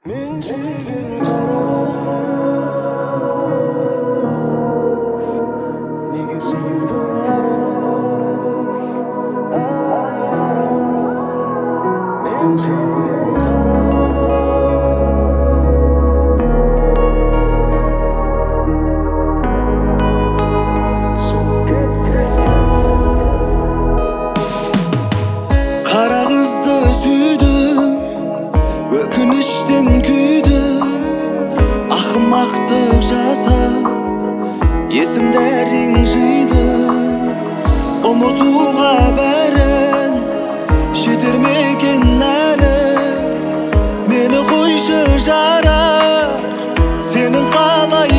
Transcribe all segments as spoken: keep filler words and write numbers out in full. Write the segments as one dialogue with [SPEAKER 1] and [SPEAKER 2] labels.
[SPEAKER 1] Kara kızdı süydüm, ökünüşten küydüm, ahmaktık жасап, есімдерін жидым. Ұмытуға бәрін жетер ме екен әлі? Мені қойшы жарар, сенің қалай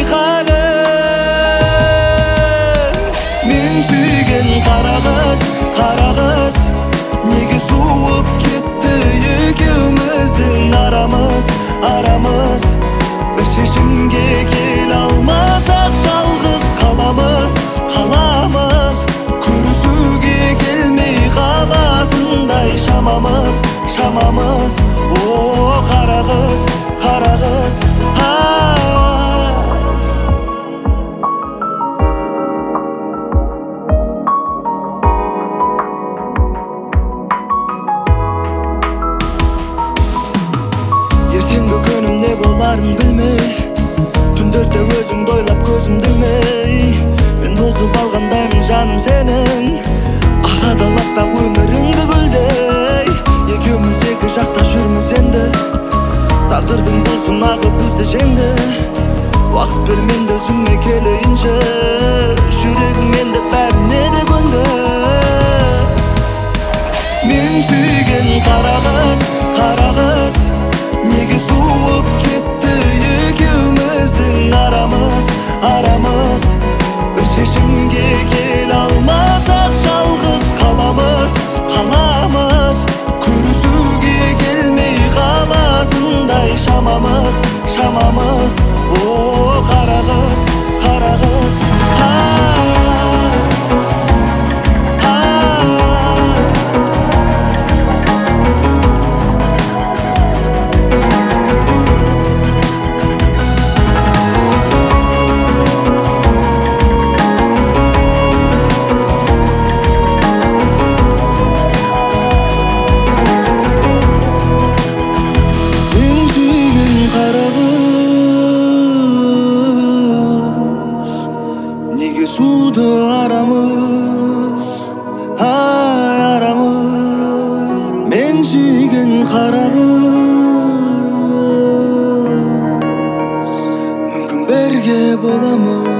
[SPEAKER 1] халің? Мен сүйген қара қыз, қара қыз, неге суып кетті екеуміздің арамыз, арамыз? Бір шешімге келе алмасақ жалғыз қаламыз, қаламыз. Көрісуге келмей қалатындай шамамыз, шамамыз. О, қара қыз, қара қыз, ертеңгі күнім не боларын білмей, түндерде өзіңді ойлап көзімді ілмей, мен бұзып алғандаймын жаным сенің, ағадалап бақ өміріңді гүлдей. Екеуміз екі жақта жүрміз енді, тағдырдың бұл сынағы бізді жеңді. Уақыт бер менде өзіңе келейінші, жүрегім менде бәріне де көнді. Мен сүйген қара қыз, қара қыз, неге суып кетті екеуміздің арамыз, арамыз? Бір шешімге келе алмасақ жалғыз қаламыз, қаламыз. Көрісуге келмей қалатындай шамамыз, шамамыз. О, қара қыз, қара қыз, суды арамыз, ай арамыз. Мен сүйген қара қыз, мүмкін бірге боламыз.